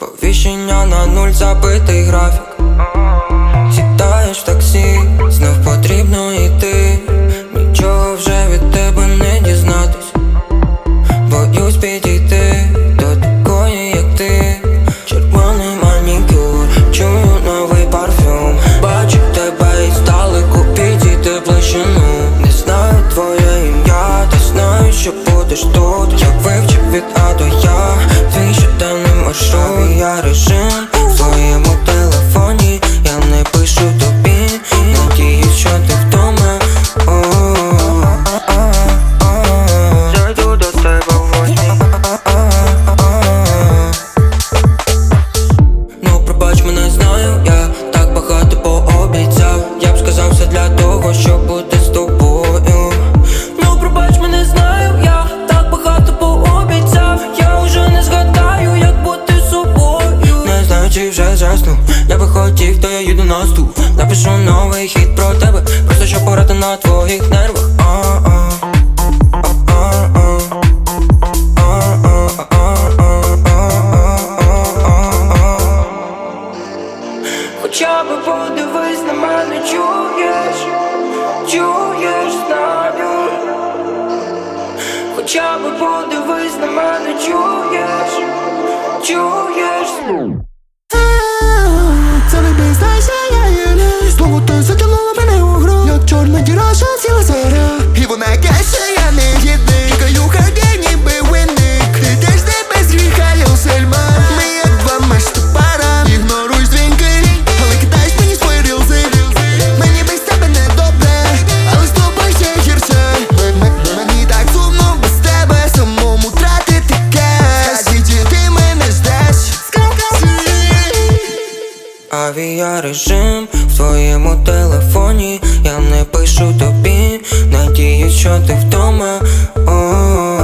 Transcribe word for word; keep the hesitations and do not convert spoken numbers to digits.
Сповіщення на нуль, забитий графік. Сідаєш в таксі, знов потрібно йти. Нічого вже від тебе не дізнатись. Боюсь підійти до такої, як ти. Червоний манікюр, чую новий парфюм. Бачу тебе і здалеку, підійти ближчину. Не знаю твоє ім'я, та знаю, що будеш тут. Я вивчив від А до Я твій щоденний маршрут. Авіарежим в твоєму телефоні, я не пишу тобі. Надіюсь, що ти вдома. Зайду до тебе в восьмій. Ну пробач, мене знаю, я так багато пообіцяв. Я б сказав все для того, щоб бути з тобою. Ну пробач, мене знаю, я так багато пообіцяв. Я вже не згадаю, як бути з собою. Не знаю, чи вже заснув. Я би хотів, то я їду на стул. Напишу новий хіт про тебе, просто щоб порати на твоїх нервах. Хоча би подивись на мене, чуєш, чуєш, знаю. Хоча би подивись на мене, чуєш, чуєш. Це не признайся, я є не. Знову ти затягнула мене у гру, як чорна діра, що ціла заря. І вона каже, я не єдний. Тікаю хаді, ніби винник. Ти теж не без гріха, я сельма. Ми як два мешти пара. Ігноруй дзвінки, але кидаєш мені свої рілзи. Мені без тебе не добре, але з тобою ще гірше. Мені так сумно без тебе, самому тратити кеш. Скажи, ти мене ждеш. Авіарежим в твоєму телефоні, я не пишу тобі. Надіюсь, що ти вдома. О-о-о.